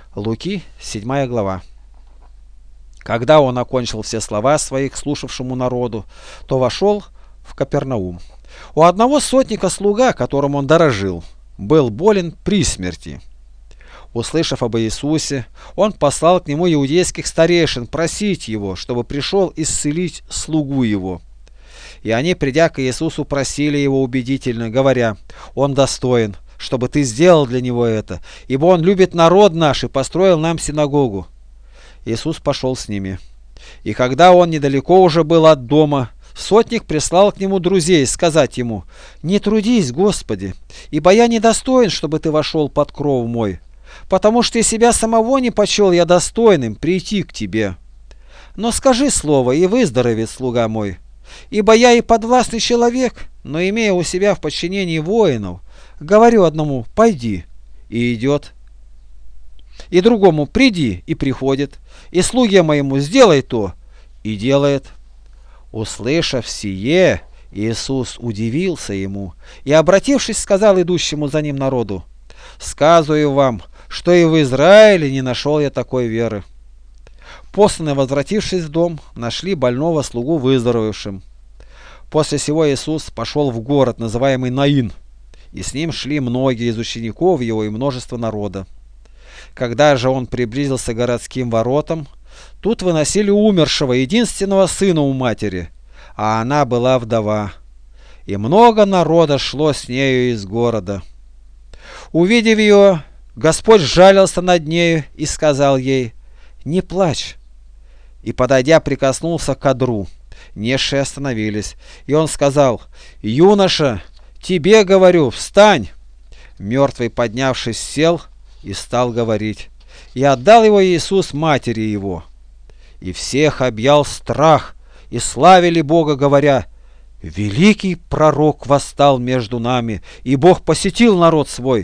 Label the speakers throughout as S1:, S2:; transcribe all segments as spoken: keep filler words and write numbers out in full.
S1: Луки, седьмая глава. Когда он окончил все слова свои к слушавшему народу, то вошел в Капернаум. У одного сотника слуга, которым он дорожил, был болен при смерти. Услышав об Иисусе, он послал к нему иудейских старейшин просить его, чтобы пришел исцелить слугу его. И они, придя к Иисусу, просили его убедительно, говоря: «Он достоин, чтобы ты сделал для него это, ибо он любит народ наш и построил нам синагогу». Иисус пошел с ними. И когда он недалеко уже был от дома, сотник прислал к нему друзей сказать ему: «Не трудись, Господи, ибо я недостоин, чтобы ты вошел под кров мой, потому что и себя самого не почел я достойным прийти к тебе. Но скажи слово, и выздоровеет слуга мой. Ибо я и подвластный человек, но имея у себя в подчинении воинов, говорю одному: пойди, и идет, и другому: приди, и приходит, и слуге моему: сделай то, и делает». Услышав сие, Иисус удивился ему и, обратившись, сказал идущему за ним народу: «Сказываю вам, что и в Израиле не нашел я такой веры». Посланные, возвратившись в дом, нашли больного слугу выздоровевшим. После сего Иисус пошел в город, называемый Наин, и с ним шли многие из учеников его и множество народа. Когда же он приблизился к городским воротам, тут выносили умершего, единственного сына у матери, а она была вдова, и много народа шло с нею из города. Увидев ее, Господь сжалился над нею и сказал ей: «Не плачь». И, подойдя, прикоснулся к одру. Несшие остановились, и он сказал: «Юноша, тебе говорю, встань». Мертвый, поднявшись, сел и стал говорить. И отдал его Иисус матери его. И всех объял страх, и славили Бога, говоря: «Великий пророк восстал между нами, и Бог посетил народ свой».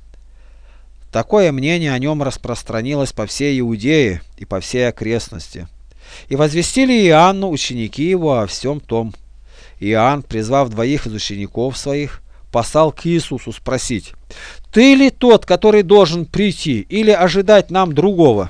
S1: Такое мнение о нем распространилось по всей Иудее и по всей окрестности. И возвестили Иоанну ученики его о всем том. Иоанн, призвав двоих из учеников своих, послал к Иисусу спросить: «Ты ли тот, который должен прийти, или ожидать нам другого?»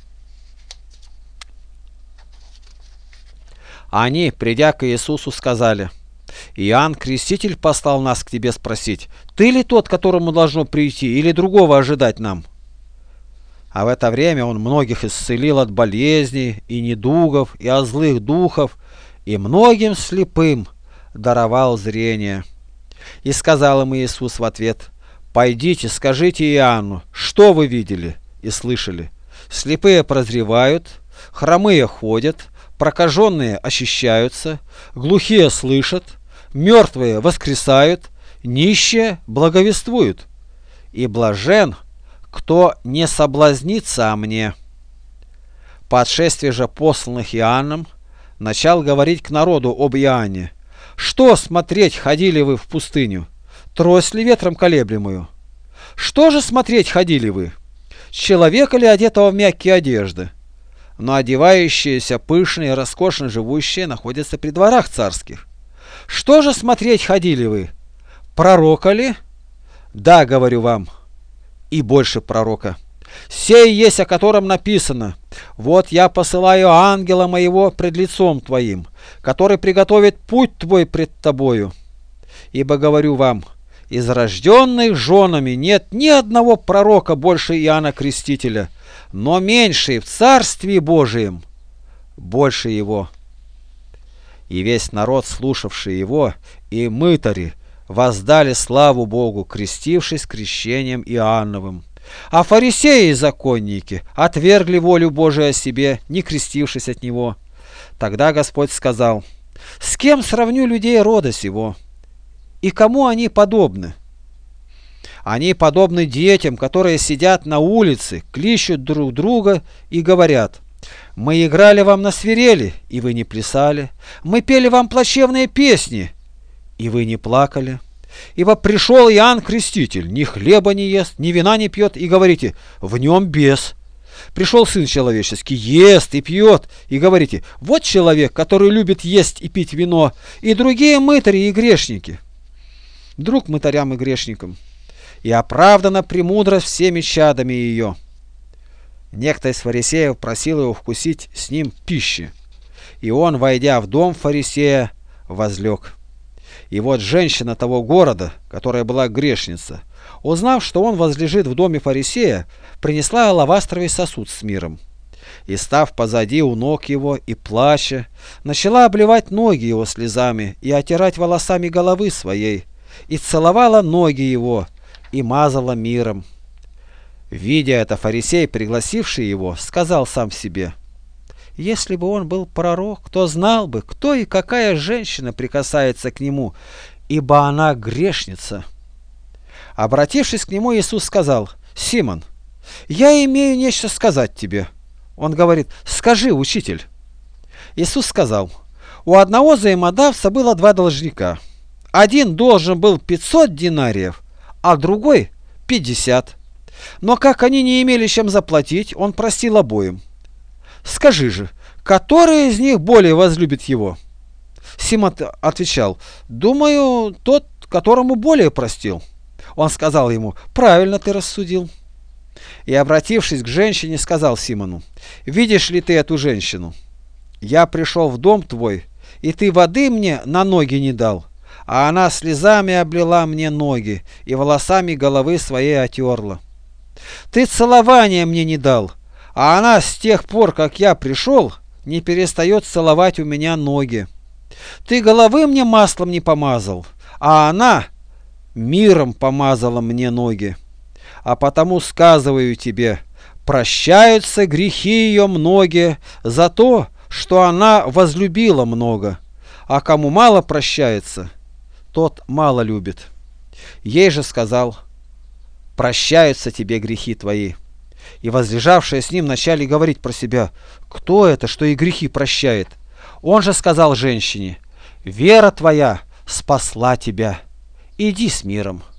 S1: Они, придя к Иисусу, сказали: «Иоанн Креститель послал нас к тебе спросить: ты ли тот, которому должно прийти, или другого ожидать нам?» А в это время он многих исцелил от болезней и недугов и от злых духов, и многим слепым даровал зрение. И сказал им Иисус в ответ: «Пойдите, скажите Иоанну, что вы видели и слышали. Слепые прозревают, хромые ходят, прокаженные очищаются, глухие слышат, мертвые воскресают, нищие благовествуют. И блажен, кто не соблазнится о мне». По отшествии же посланных Иоанном начал говорить к народу об Иоанне: «Что смотреть ходили вы в пустыню? Трость ли ветром колеблемую? Что же смотреть ходили вы? Человека ли, одетого в мягкие одежды? Но одевающиеся пышные и роскошно живущие находятся при дворах царских. Что же смотреть ходили вы? Пророка ли? Да, говорю вам, и больше пророка. Сей есть, о котором написано: вот я посылаю ангела моего пред лицом твоим, который приготовит путь твой пред тобою. Ибо говорю вам, из рожденных женами нет ни одного пророка больше Иоанна Крестителя, но меньший в Царстве Божием больше его». И весь народ, слушавший его, и мытари воздали славу Богу, крестившись крещением Иоанновым. А фарисеи и законники отвергли волю Божию о себе, не крестившись от него. Тогда Господь сказал: «С кем сравню людей рода сего? И кому они подобны? Они подобны детям, которые сидят на улице, кличут друг друга и говорят: мы играли вам на свирели, и вы не плясали, мы пели вам плачевные песни, и вы не плакали. Ибо пришел Иоанн Креститель, ни хлеба не ест, ни вина не пьет, и говорите: в нем бес. Пришел Сын Человеческий, ест и пьет, и говорите: вот человек, который любит есть и пить вино, и другие мытари и грешники. Друг мытарям и грешникам, и оправдана премудрость всеми чадами ее. Некто из фарисеев просил его вкусить с ним пищи, и он, войдя в дом фарисея, возлег. И вот женщина того города, которая была грешница, узнав, что он возлежит в доме фарисея, принесла алавастровый сосуд с миром. И, став позади у ног его и плача, начала обливать ноги его слезами и отирать волосами головы своей, и целовала ноги его, и мазала миром. Видя это, фарисей, пригласивший его, сказал сам себе: если бы он был пророк, то знал бы, кто и какая женщина прикасается к нему, ибо она грешница. Обратившись к нему, Иисус сказал: Симон, я имею нечто сказать тебе. Он говорит: скажи, учитель. Иисус сказал: у одного взаимодавца было два должника. Один должен был пятьсот динариев, а другой пятьдесят. Но как они не имели чем заплатить, он простил обоим. Скажи же, который из них более возлюбит его? Симон отвечал: думаю, тот, которому более простил. Он сказал ему: правильно ты рассудил. И, обратившись к женщине, сказал Симону: видишь ли ты эту женщину? Я пришел в дом твой, и ты воды мне на ноги не дал, а она слезами облила мне ноги и волосами головы своей отерла. Ты целования мне не дал, а она с тех пор, как я пришел, не перестает целовать у меня ноги. Ты головы мне маслом не помазал, а она миром помазала мне ноги. А потому сказываю тебе, прощаются грехи ее многие за то, что она возлюбила много, а кому мало прощается, тот мало любит. Ей же сказал: прощаются тебе грехи твои. И возлежавшие с ним начали говорить про себя: кто это, что и грехи прощает? Он же сказал женщине: вера твоя спасла тебя, иди с миром.